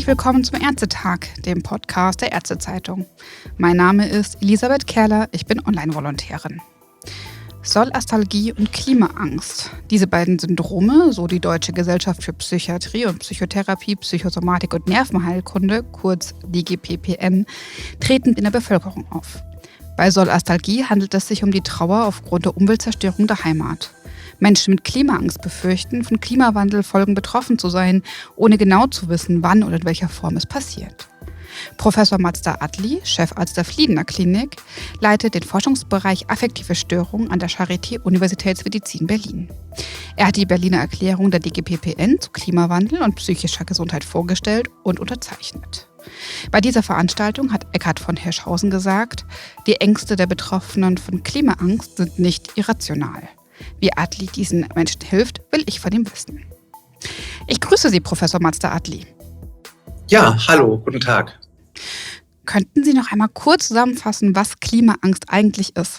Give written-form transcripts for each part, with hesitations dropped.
Herzlich willkommen zum Ärztetag, dem Podcast der Ärztezeitung. Mein Name ist Elisabeth Kerler, ich bin Online-Volontärin. Solastalgie und Klimaangst. Diese beiden Syndrome, so die Deutsche Gesellschaft für Psychiatrie und Psychotherapie, Psychosomatik und Nervenheilkunde, kurz DGPPN, treten in der Bevölkerung auf. Bei Solastalgie handelt es sich um die Trauer aufgrund der Umweltzerstörung der Heimat. Menschen mit Klimaangst befürchten, von Klimawandelfolgen betroffen zu sein, ohne genau zu wissen, wann oder in welcher Form es passiert. Professor Mazda Adli, Chefarzt der Fliedener Klinik, leitet den Forschungsbereich Affektive Störungen an der Charité Universitätsmedizin Berlin. Er hat die Berliner Erklärung der DGPPN zu Klimawandel und psychischer Gesundheit vorgestellt und unterzeichnet. Bei dieser Veranstaltung hat Eckhard von Hirschhausen gesagt, die Ängste der Betroffenen von Klimaangst sind nicht irrational. Wie Adli diesen Menschen hilft, will ich von ihm wissen. Ich grüße Sie, Professor Mazda Adli. Ja, hallo, guten Tag. Könnten Sie noch einmal kurz zusammenfassen, was Klimaangst eigentlich ist?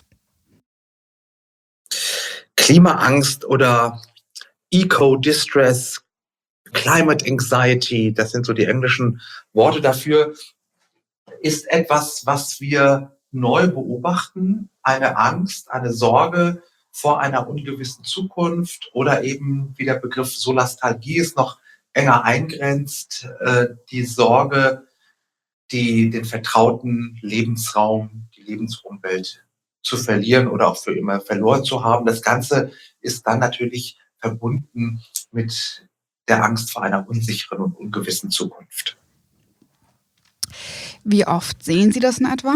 Klimaangst oder Eco-Distress, Climate Anxiety, das sind so die englischen Worte dafür, ist etwas, was wir neu beobachten, eine Angst, eine Sorge vor einer ungewissen Zukunft oder eben, wie der Begriff Solastalgie ist, noch enger eingrenzt, die Sorge, den vertrauten Lebensraum, die Lebensumwelt zu verlieren oder auch für immer verloren zu haben. Das Ganze ist dann natürlich verbunden mit der Angst vor einer unsicheren und ungewissen Zukunft. Wie oft sehen Sie das in etwa?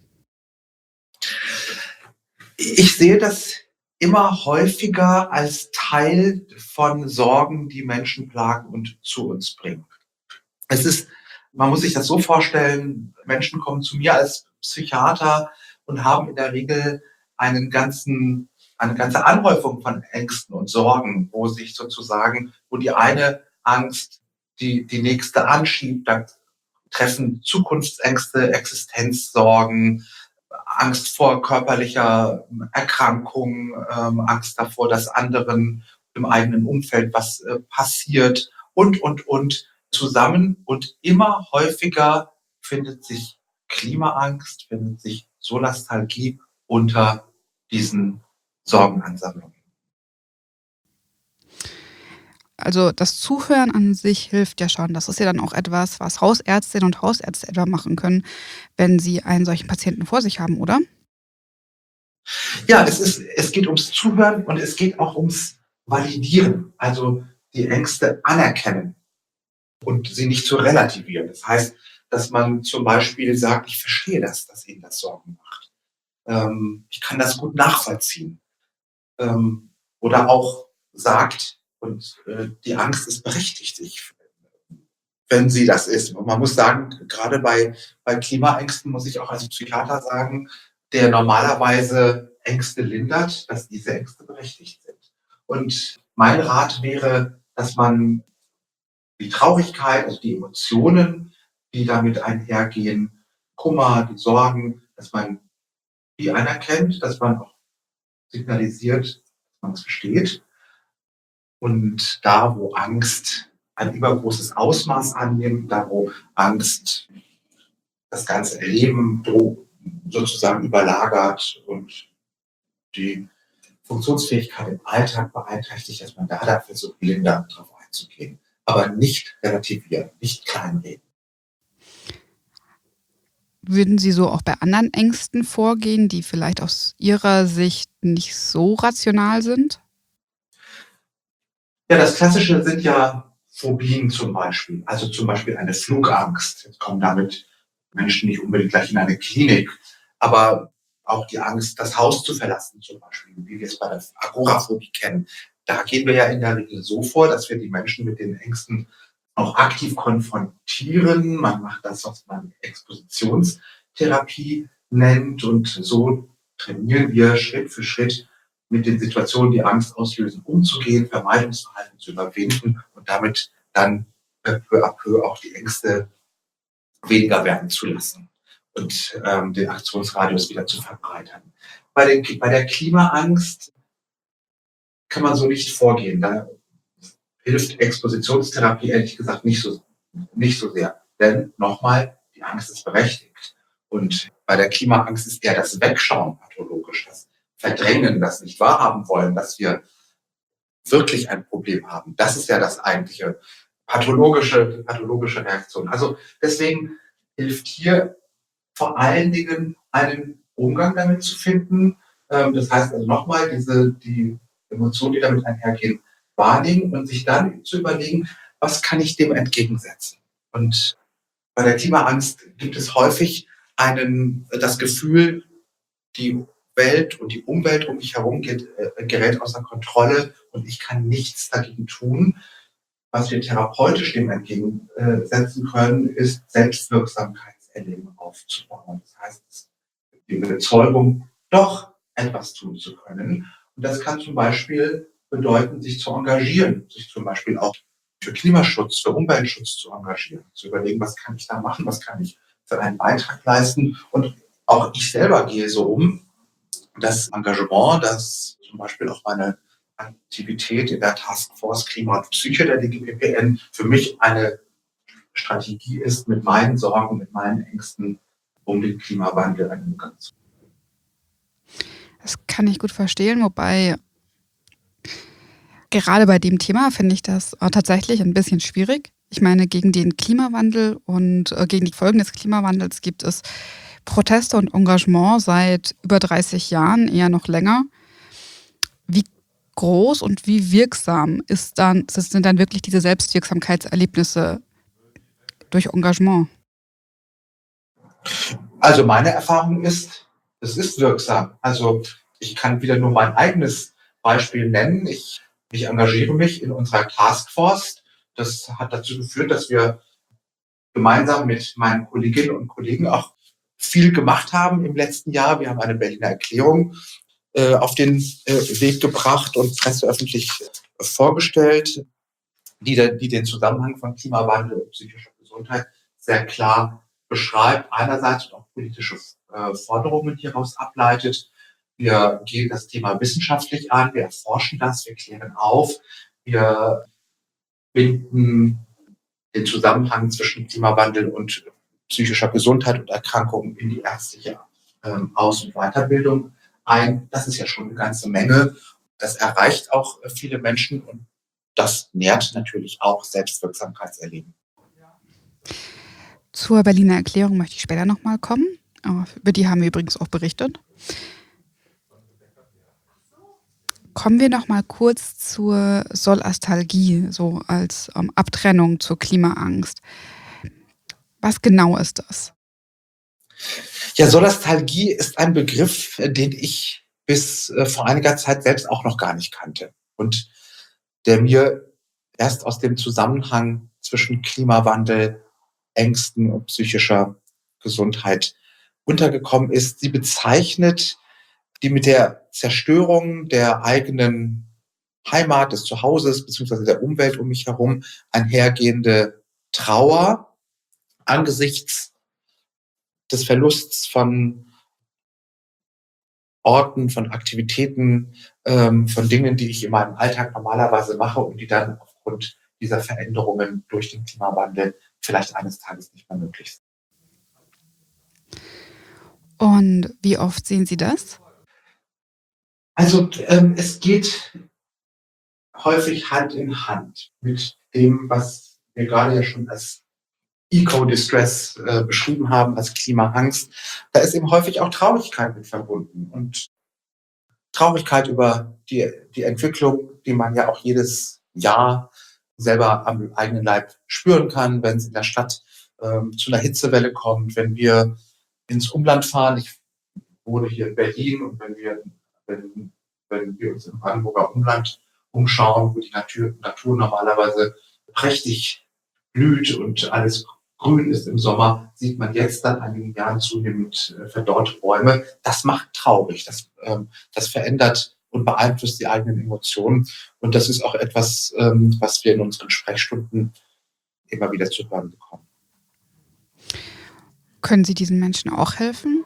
Ich sehe das immer häufiger als Teil von Sorgen, die Menschen plagen und zu uns bringen. Man muss sich das so vorstellen, Menschen kommen zu mir als Psychiater und haben in der Regel eine ganze Anhäufung von Ängsten und Sorgen, wo die eine Angst die nächste anschiebt. Da treffen Zukunftsängste, Existenzsorgen, Angst vor körperlicher Erkrankung, Angst davor, dass anderen im eigenen Umfeld was passiert und zusammen. Und immer häufiger findet sich Klimaangst, findet sich Solastalgie unter diesen Sorgenansammlungen. Also das Zuhören an sich hilft ja schon. Das ist ja dann auch etwas, was Hausärztinnen und Hausärzte etwa machen können, wenn sie einen solchen Patienten vor sich haben, oder? Ja, es geht ums Zuhören und es geht auch ums Validieren, also die Ängste anerkennen und sie nicht zu relativieren. Das heißt, dass man zum Beispiel sagt, ich verstehe das, dass Ihnen das Sorgen macht. Ich kann das gut nachvollziehen. Oder auch sagt, die Angst ist berechtigt, wenn sie das ist. Und man muss sagen, gerade bei Klimaängsten muss ich auch als Psychiater sagen, der normalerweise Ängste lindert, dass diese Ängste berechtigt sind. Und mein Rat wäre, dass man die Traurigkeit, also die Emotionen, die damit einhergehen, Kummer, die Sorgen, dass man die anerkennt, dass man auch signalisiert, dass man es versteht. Und da, wo Angst ein übergroßes Ausmaß annimmt, da, wo Angst das ganze Leben sozusagen überlagert und die Funktionsfähigkeit im Alltag beeinträchtigt, dass man da versucht, lindernd drauf einzugehen. Aber nicht relativieren, nicht kleinreden. Würden Sie so auch bei anderen Ängsten vorgehen, die vielleicht aus Ihrer Sicht nicht so rational sind? Ja, das Klassische sind ja Phobien zum Beispiel. Also zum Beispiel eine Flugangst. Jetzt kommen damit Menschen nicht unbedingt gleich in eine Klinik, aber auch die Angst, das Haus zu verlassen zum Beispiel, wie wir es bei der Agoraphobie kennen. Da gehen wir ja in der Regel so vor, dass wir die Menschen mit den Ängsten auch aktiv konfrontieren. Man macht das, was man Expositionstherapie nennt, und so trainieren wir Schritt für Schritt mit den Situationen, die Angst auslösen, umzugehen, Vermeidungsverhalten zu überwinden und damit dann peu à peu auch die Ängste weniger werden zu lassen und den Aktionsradius wieder zu verbreitern. Bei der Klimaangst kann man so nicht vorgehen. Da hilft Expositionstherapie ehrlich gesagt nicht so sehr. Denn nochmal, die Angst ist berechtigt. Und bei der Klimaangst ist eher das Wegschauen pathologisch, das Verdrängen, das nicht wahrhaben wollen, dass wir wirklich ein Problem haben. Das ist ja das eigentliche die pathologische Reaktion. Also deswegen hilft hier vor allen Dingen einen Umgang damit zu finden. Das heißt also nochmal, die Emotionen, die damit einhergehen, wahrnehmen und sich dann zu überlegen, was kann ich dem entgegensetzen? Und bei der Klimaangst gibt es häufig das Gefühl, die Welt und die Umwelt um mich herum gerät außer Kontrolle und ich kann nichts dagegen tun. Was wir therapeutisch dem entgegensetzen können, ist Selbstwirksamkeitserleben aufzubauen. Das heißt, die Überzeugung, doch etwas tun zu können. Und das kann zum Beispiel bedeuten, sich zu engagieren, sich zum Beispiel auch für Klimaschutz, für Umweltschutz zu engagieren, zu überlegen, was kann ich da machen, was kann ich für einen Beitrag leisten. Und auch ich selber gehe so um, das Engagement, das zum Beispiel auch meine Aktivität in der Taskforce Klima und Psyche der DGPPN für mich eine Strategie ist, mit meinen Sorgen, mit meinen Ängsten um den Klimawandel einen Umgang zu. Das kann ich gut verstehen, wobei gerade bei dem Thema finde ich das tatsächlich ein bisschen schwierig. Ich meine, gegen den Klimawandel und gegen die Folgen des Klimawandels gibt es Proteste und Engagement seit über 30 Jahren, eher noch länger. Wie groß und wie wirksam sind dann wirklich diese Selbstwirksamkeitserlebnisse durch Engagement? Also meine Erfahrung ist, es ist wirksam. Also ich kann wieder nur mein eigenes Beispiel nennen. Ich engagiere mich in unserer Taskforce. Das hat dazu geführt, dass wir gemeinsam mit meinen Kolleginnen und Kollegen auch viel gemacht haben im letzten Jahr. Wir haben eine Berliner Erklärung auf den Weg gebracht und presseöffentlich vorgestellt, die den Zusammenhang von Klimawandel und psychischer Gesundheit sehr klar beschreibt, einerseits und auch politische Forderungen hieraus ableitet. Wir gehen das Thema wissenschaftlich an, wir erforschen das, wir klären auf, wir binden den Zusammenhang zwischen Klimawandel und psychischer Gesundheit und Erkrankungen in die ärztliche Aus- und Weiterbildung ein. Das ist ja schon eine ganze Menge. Das erreicht auch viele Menschen und das nährt natürlich auch Selbstwirksamkeitserleben. Zur Berliner Erklärung möchte ich später nochmal kommen. Über die haben wir übrigens auch berichtet. Kommen wir noch mal kurz zur Solastalgie, so als Abtrennung zur Klimaangst. Was genau ist das? Ja, Solastalgie ist ein Begriff, den ich bis vor einiger Zeit selbst auch noch gar nicht kannte und der mir erst aus dem Zusammenhang zwischen Klimawandel, Ängsten und psychischer Gesundheit untergekommen ist. Sie bezeichnet die mit der Zerstörung der eigenen Heimat, des Zuhauses beziehungsweise der Umwelt um mich herum einhergehende Trauer angesichts des Verlusts von Orten, von Aktivitäten, von Dingen, die ich in meinem Alltag normalerweise mache und die dann aufgrund dieser Veränderungen durch den Klimawandel vielleicht eines Tages nicht mehr möglich sind. Und wie oft sehen Sie das? Also es geht häufig Hand in Hand mit dem, was wir gerade ja schon als Eco-Distress beschrieben haben, als Klimaangst. Da ist eben häufig auch Traurigkeit mit verbunden und Traurigkeit über die Entwicklung, die man ja auch jedes Jahr selber am eigenen Leib spüren kann, wenn es in der Stadt zu einer Hitzewelle kommt, wenn wir ins Umland fahren. Ich wohne hier in Berlin und wenn wir uns im Brandenburger Umland umschauen, wo die Natur normalerweise prächtig blüht und alles grün ist im Sommer, sieht man jetzt seit einigen Jahren zunehmend verdorrte Bäume. Das macht traurig. Das verändert und beeinflusst die eigenen Emotionen. Und das ist auch etwas, was wir in unseren Sprechstunden immer wieder zu hören bekommen. Können Sie diesen Menschen auch helfen?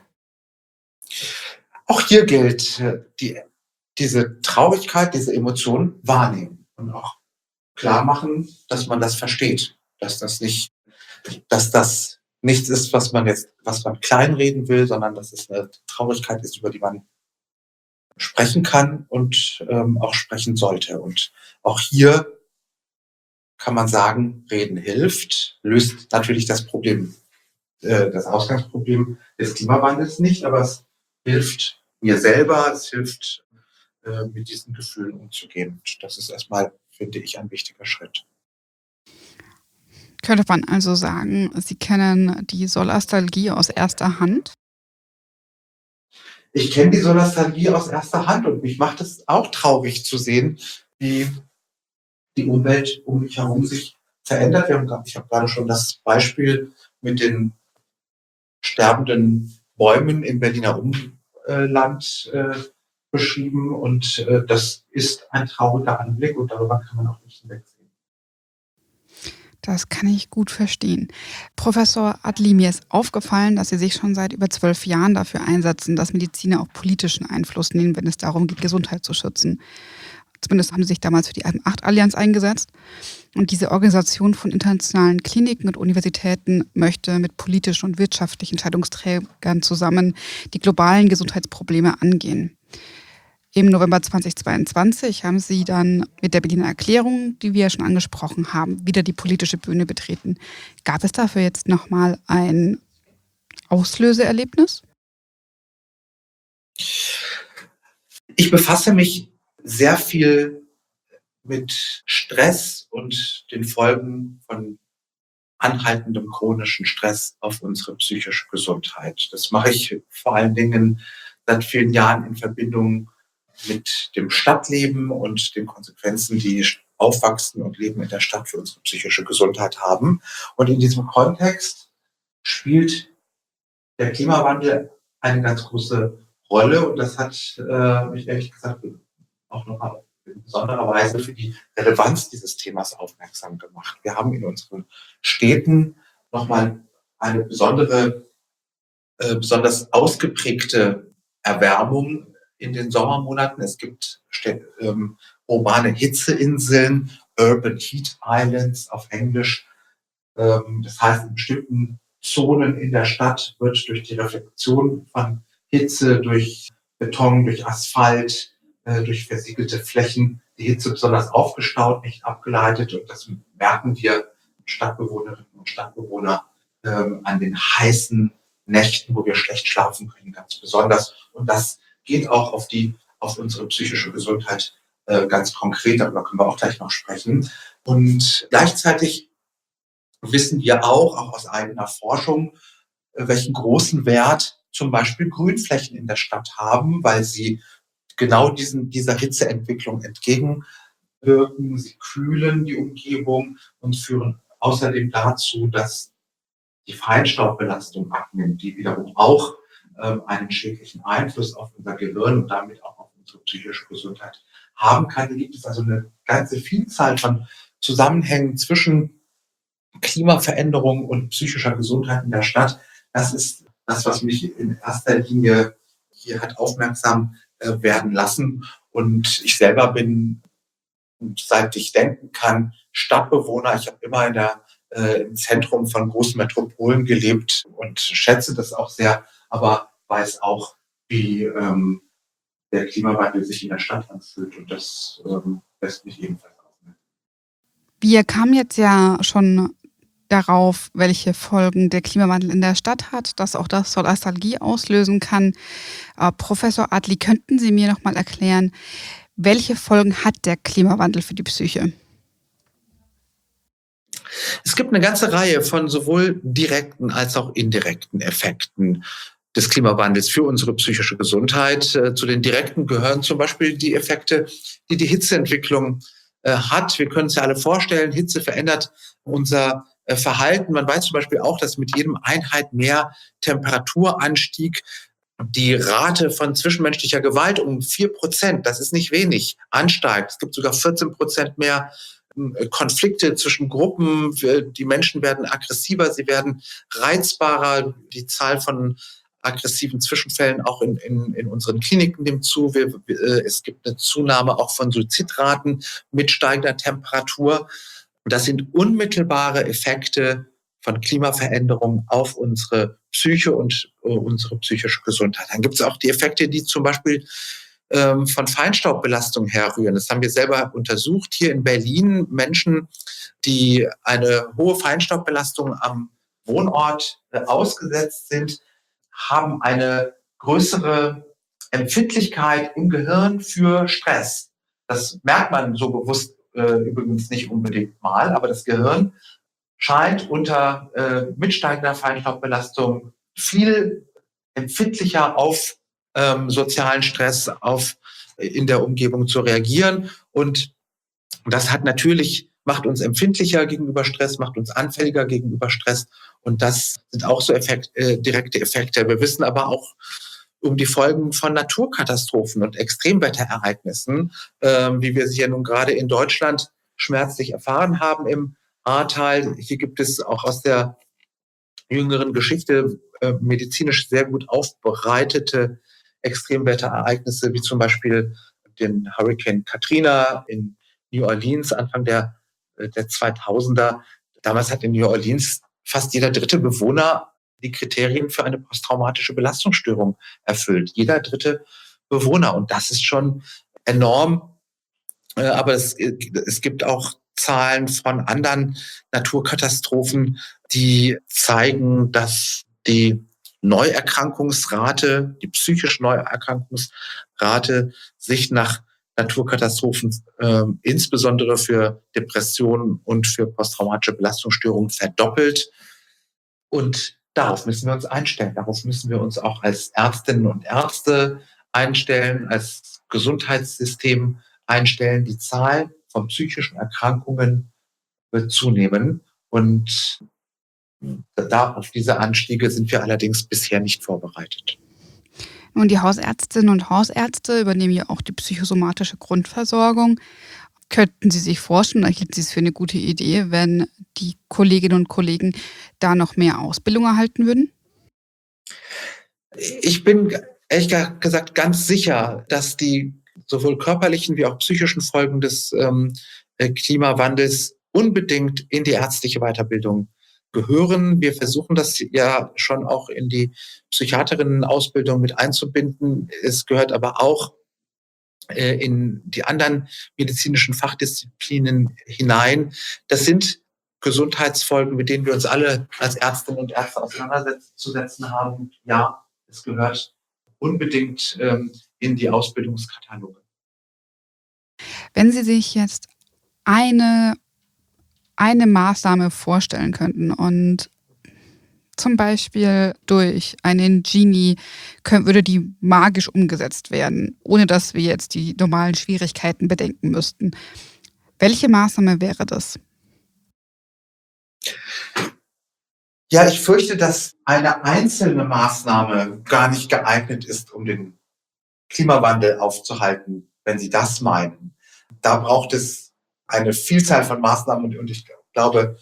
Auch hier gilt, diese Traurigkeit, diese Emotionen wahrnehmen und auch klar machen, dass man das versteht, dass das nicht dass das nichts ist, was man kleinreden will, sondern dass es eine Traurigkeit ist, über die man sprechen kann und auch sprechen sollte. Und auch hier kann man sagen, Reden hilft, löst natürlich das Problem, das Ausgangsproblem des Klimawandels nicht, aber es hilft mir selber, es hilft, mit diesen Gefühlen umzugehen. Und das ist erstmal, finde ich, ein wichtiger Schritt. Könnte man also sagen, Sie kennen die Solastalgie aus erster Hand? Ich kenne die Solastalgie aus erster Hand und mich macht es auch traurig zu sehen, wie die Umwelt um mich herum sich verändert. Ich habe gerade schon das Beispiel mit den sterbenden Bäumen im Berliner Umland beschrieben und das ist ein trauriger Anblick und darüber kann man auch nicht hinwegsehen. Das kann ich gut verstehen. Professor Adli, mir ist aufgefallen, dass Sie sich schon seit über 12 Jahren dafür einsetzen, dass Mediziner auch politischen Einfluss nehmen, wenn es darum geht, Gesundheit zu schützen. Zumindest haben Sie sich damals für die Alpen-8-Allianz eingesetzt. Und diese Organisation von internationalen Kliniken und Universitäten möchte mit politischen und wirtschaftlichen Entscheidungsträgern zusammen die globalen Gesundheitsprobleme angehen. Im November 2022 haben Sie dann mit der Berliner Erklärung, die wir ja schon angesprochen haben, wieder die politische Bühne betreten. Gab es dafür jetzt nochmal ein Auslöseerlebnis? Ich befasse mich sehr viel mit Stress und den Folgen von anhaltendem chronischen Stress auf unsere psychische Gesundheit. Das mache ich vor allen Dingen seit vielen Jahren in Verbindung mit dem Stadtleben und den Konsequenzen, die Aufwachsen und Leben in der Stadt für unsere psychische Gesundheit haben. Und in diesem Kontext spielt der Klimawandel eine ganz große Rolle und das hat mich ehrlich gesagt auch nochmal in besonderer Weise für die Relevanz dieses Themas aufmerksam gemacht. Wir haben in unseren Städten nochmal eine besonders ausgeprägte Erwärmung in den Sommermonaten. Es gibt urbane Hitzeinseln, Urban Heat Islands auf Englisch. Das heißt, in bestimmten Zonen in der Stadt wird durch die Reflexion von Hitze, durch Beton, durch Asphalt, durch versiegelte Flächen die Hitze besonders aufgestaut, nicht abgeleitet. Und das merken wir Stadtbewohnerinnen und Stadtbewohner an den heißen Nächten, wo wir schlecht schlafen können, ganz besonders. Und das geht auch auf unsere psychische Gesundheit ganz konkret. Darüber können wir auch gleich noch sprechen. Und gleichzeitig wissen wir auch aus eigener Forschung, welchen großen Wert zum Beispiel Grünflächen in der Stadt haben, weil sie genau dieser Hitzeentwicklung entgegenwirken. Sie kühlen die Umgebung und führen außerdem dazu, dass die Feinstaubbelastung abnimmt, die wiederum auch einen schädlichen Einfluss auf unser Gehirn und damit auch auf unsere psychische Gesundheit haben kann. Hier gibt es also eine ganze Vielzahl von Zusammenhängen zwischen Klimaveränderung und psychischer Gesundheit in der Stadt. Das ist das, was mich in erster Linie hier hat aufmerksam werden lassen. Und ich selber bin, seit ich denken kann, Stadtbewohner. Ich habe immer im Zentrum von großen Metropolen gelebt und schätze das auch sehr, aber weiß auch, wie der Klimawandel sich in der Stadt anfühlt. Und das lässt mich ebenfalls aufmerksam. Wir kamen jetzt ja schon darauf, welche Folgen der Klimawandel in der Stadt hat, dass auch das Solastalgie auslösen kann. Professor Adli, könnten Sie mir noch mal erklären, welche Folgen hat der Klimawandel für die Psyche? Es gibt eine ganze Reihe von sowohl direkten als auch indirekten Effekten des Klimawandels für unsere psychische Gesundheit. Zu den direkten gehören zum Beispiel die Effekte, die die Hitzeentwicklung hat. Wir können uns ja alle vorstellen, Hitze verändert unser Verhalten. Man weiß zum Beispiel auch, dass mit jedem Einheit mehr Temperaturanstieg die Rate von zwischenmenschlicher Gewalt um 4%, das ist nicht wenig, ansteigt. Es gibt sogar 14% mehr Konflikte zwischen Gruppen. Die Menschen werden aggressiver, sie werden reizbarer. Die Zahl von aggressiven Zwischenfällen auch in unseren Kliniken nimmt zu. Es gibt eine Zunahme auch von Suizidraten mit steigender Temperatur. Das sind unmittelbare Effekte von Klimaveränderungen auf unsere Psyche und unsere psychische Gesundheit. Dann gibt es auch die Effekte, die zum Beispiel von Feinstaubbelastung herrühren. Das haben wir selber untersucht hier in Berlin. Menschen, die eine hohe Feinstaubbelastung am Wohnort ausgesetzt sind, haben eine größere Empfindlichkeit im Gehirn für Stress. Das merkt man so bewusst übrigens nicht unbedingt mal, aber das Gehirn scheint unter mitsteigender Feinstaubbelastung viel empfindlicher auf sozialen Stress, auf in der Umgebung zu reagieren. Und das hat natürlich, macht uns empfindlicher gegenüber Stress, macht uns anfälliger gegenüber Stress. Und das sind auch so direkte Effekte. Wir wissen aber auch um die Folgen von Naturkatastrophen und Extremwetterereignissen, wie wir sie ja nun gerade in Deutschland schmerzlich erfahren haben im Ahrtal. Hier gibt es auch aus der jüngeren Geschichte medizinisch sehr gut aufbereitete Extremwetterereignisse, wie zum Beispiel den Hurricane Katrina in New Orleans Anfang der 2000er. Damals hat in New Orleans fast jeder dritte Bewohner die Kriterien für eine posttraumatische Belastungsstörung erfüllt. Jeder dritte Bewohner. Und das ist schon enorm. Aber es gibt auch Zahlen von anderen Naturkatastrophen, die zeigen, dass die Neuerkrankungsrate, die psychische Neuerkrankungsrate sich nach Naturkatastrophen, insbesondere für Depressionen und für posttraumatische Belastungsstörungen verdoppelt. Und darauf müssen wir uns einstellen. Darauf müssen wir uns auch als Ärztinnen und Ärzte einstellen, als Gesundheitssystem einstellen. Die Zahl von psychischen Erkrankungen wird zunehmen. Und da auf diese Anstiege sind wir allerdings bisher nicht vorbereitet. Nun, die Hausärztinnen und Hausärzte übernehmen ja auch die psychosomatische Grundversorgung. Könnten Sie sich vorstellen, oder hielten Sie es für eine gute Idee, wenn die Kolleginnen und Kollegen da noch mehr Ausbildung erhalten würden? Ich bin ehrlich gesagt ganz sicher, dass die sowohl körperlichen wie auch psychischen Folgen des Klimawandels unbedingt in die ärztliche Weiterbildung gehören. Wir versuchen das ja schon auch in die Psychiaterinnen-Ausbildung mit einzubinden. Es gehört aber auch in die anderen medizinischen Fachdisziplinen hinein. Das sind Gesundheitsfolgen, mit denen wir uns alle als Ärztinnen und Ärzte auseinanderzusetzen haben. Ja, es gehört unbedingt in die Ausbildungskataloge. Wenn Sie sich jetzt eine Maßnahme vorstellen könnten und zum Beispiel durch einen Genie würde die magisch umgesetzt werden, ohne dass wir jetzt die normalen Schwierigkeiten bedenken müssten. Welche Maßnahme wäre das? Ja, ich fürchte, dass eine einzelne Maßnahme gar nicht geeignet ist, um den Klimawandel aufzuhalten, wenn Sie das meinen. Da braucht es eine Vielzahl von Maßnahmen und ich glaube,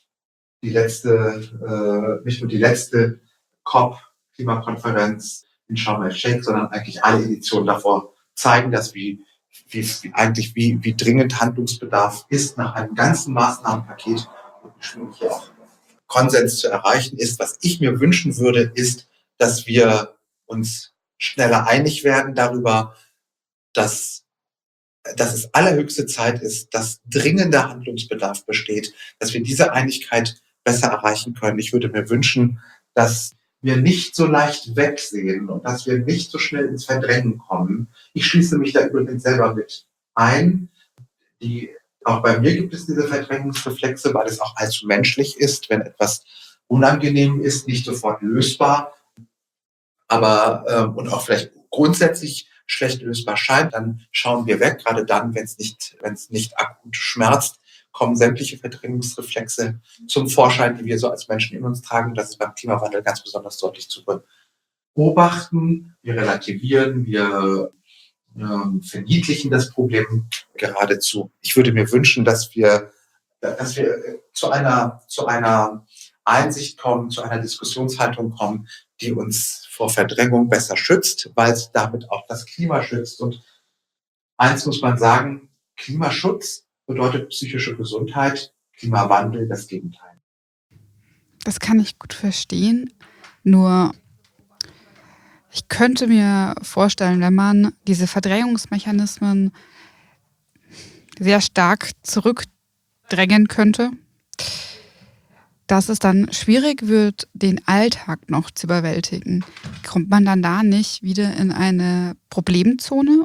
nicht nur die letzte COP-Klimakonferenz in Sharm el-Sheikh, sondern eigentlich alle Editionen davor zeigen das, wie dringend Handlungsbedarf ist nach einem ganzen Maßnahmenpaket und hier auch Konsens zu erreichen ist. Was ich mir wünschen würde, ist, dass wir uns schneller einig werden darüber, dass es allerhöchste Zeit ist, dass dringender Handlungsbedarf besteht, dass wir diese Einigkeit besser erreichen können. Ich würde mir wünschen, dass wir nicht so leicht wegsehen und dass wir nicht so schnell ins Verdrängen kommen. Ich schließe mich da übrigens selber mit ein. Auch bei mir gibt es diese Verdrängungsreflexe, weil es auch allzu menschlich ist, wenn etwas unangenehm ist, nicht sofort lösbar, aber und auch vielleicht grundsätzlich schlecht lösbar scheint, dann schauen wir weg. Gerade dann, wenn es nicht akut schmerzt, kommen sämtliche Verdrängungsreflexe zum Vorschein, die wir so als Menschen in uns tragen. Das ist beim Klimawandel ganz besonders deutlich zu beobachten. Wir relativieren, wir verniedlichen das Problem geradezu. Ich würde mir wünschen, dass wir zu einer Einsicht kommen, zu einer Diskussionshaltung kommen, die uns vor Verdrängung besser schützt, weil es damit auch das Klima schützt. Und eins muss man sagen, Klimaschutz bedeutet psychische Gesundheit, Klimawandel das Gegenteil. Das kann ich gut verstehen. Nur ich könnte mir vorstellen, wenn man diese Verdrängungsmechanismen sehr stark zurückdrängen könnte, dass es dann schwierig wird, den Alltag noch zu überwältigen. Kommt man dann da nicht wieder in eine Problemzone?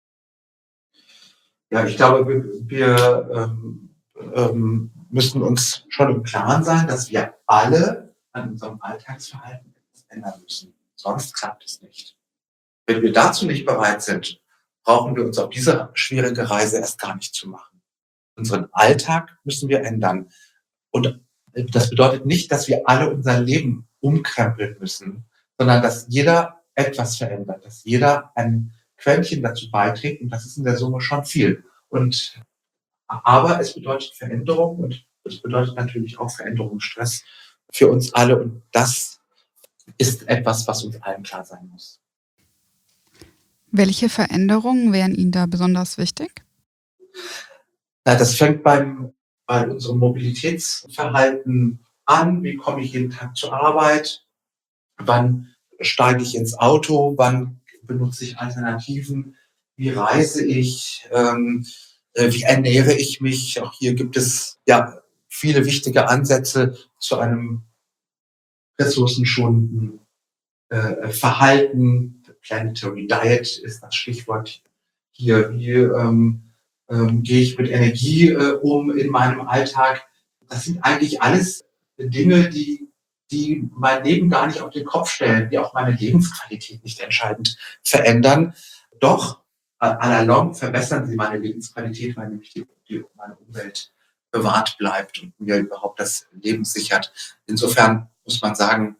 Ja, ich glaube, wir müssen uns schon im Klaren sein, dass wir alle an unserem Alltagsverhalten etwas ändern müssen. Sonst klappt es nicht. Wenn wir dazu nicht bereit sind, brauchen wir uns auf diese schwierige Reise erst gar nicht zu machen. Unseren Alltag müssen wir ändern. Und das bedeutet nicht, dass wir alle unser Leben umkrempeln müssen, sondern dass jeder etwas verändert, dass jeder ein Quäntchen dazu beiträgt, und das ist in der Summe schon viel. Aber es bedeutet Veränderung, und es bedeutet natürlich auch Veränderungsstress für uns alle, und das ist etwas, was uns allen klar sein muss. Welche Veränderungen wären Ihnen da besonders wichtig? Na, das fängt bei unserem Mobilitätsverhalten an. Wie komme ich jeden Tag zur Arbeit? Wann steige ich ins Auto? Wann benutze ich Alternativen? Wie reise ich? Wie ernähre ich mich? Auch hier gibt es ja viele wichtige Ansätze zu einem ressourcenschonenden Verhalten. Planetary Diet ist das Stichwort hier. Wie gehe ich mit Energie um in meinem Alltag? Das sind eigentlich alles Dinge, die mein Leben gar nicht auf den Kopf stellen, die auch meine Lebensqualität nicht entscheidend verändern. Doch à la longue verbessern sie meine Lebensqualität, weil nämlich meine Umwelt bewahrt bleibt und mir überhaupt das Leben sichert. Insofern muss man sagen,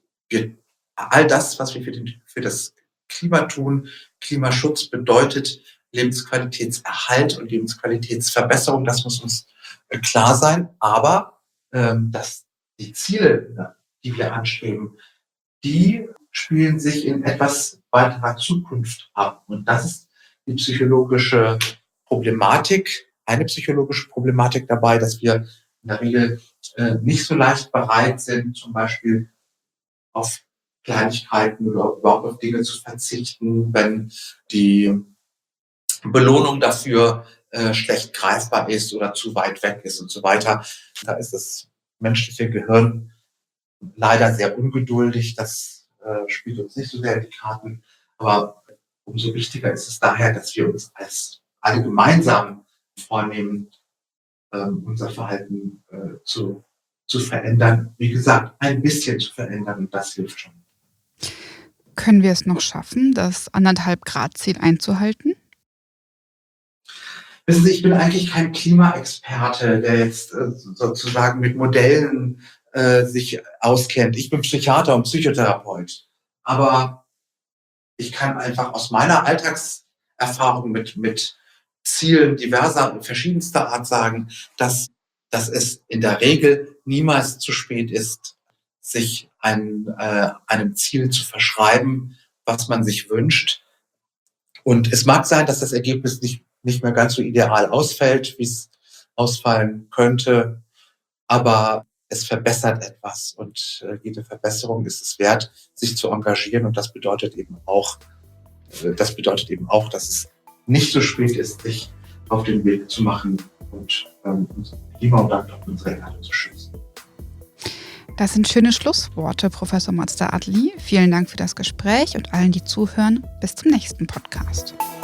all das, was wir für das Klima tun, Klimaschutz bedeutet Lebensqualitätserhalt und Lebensqualitätsverbesserung, das muss uns klar sein. Aber dass die Ziele, die wir anstreben, die spielen sich in etwas weiterer Zukunft ab. Und das ist die psychologische Problematik, eine psychologische Problematik dabei, dass wir in der Regel nicht so leicht bereit sind, zum Beispiel auf Kleinigkeiten oder überhaupt auf Dinge zu verzichten, wenn die Belohnung dafür schlecht greifbar ist oder zu weit weg ist und so weiter. Da ist das menschliche Gehirn leider sehr ungeduldig. Das spielt uns nicht so sehr in die Karten. Aber umso wichtiger ist es daher, dass wir uns als alle gemeinsam vornehmen, unser Verhalten zu verändern. Wie gesagt, ein bisschen zu verändern, und das hilft schon. Können wir es noch schaffen, das 1,5-Grad-Ziel einzuhalten? Wissen Sie, ich bin eigentlich kein Klimaexperte, der jetzt sozusagen mit Modellen sich auskennt. Ich bin Psychiater und Psychotherapeut. Aber ich kann einfach aus meiner Alltagserfahrung mit Zielen diverser, verschiedenster Art sagen, dass es in der Regel niemals zu spät ist, sich einem Ziel zu verschreiben, was man sich wünscht. Und es mag sein, dass das Ergebnis nicht mehr ganz so ideal ausfällt, wie es ausfallen könnte, aber es verbessert etwas, und jede Verbesserung ist es wert, sich zu engagieren, und das bedeutet eben auch, dass es nicht so spät ist, sich auf den Weg zu machen und unser Klima und damit auch unsere Erde zu schützen. Das sind schöne Schlussworte, Professor Mazda-Adli. Vielen Dank für das Gespräch, und allen, die zuhören, bis zum nächsten Podcast.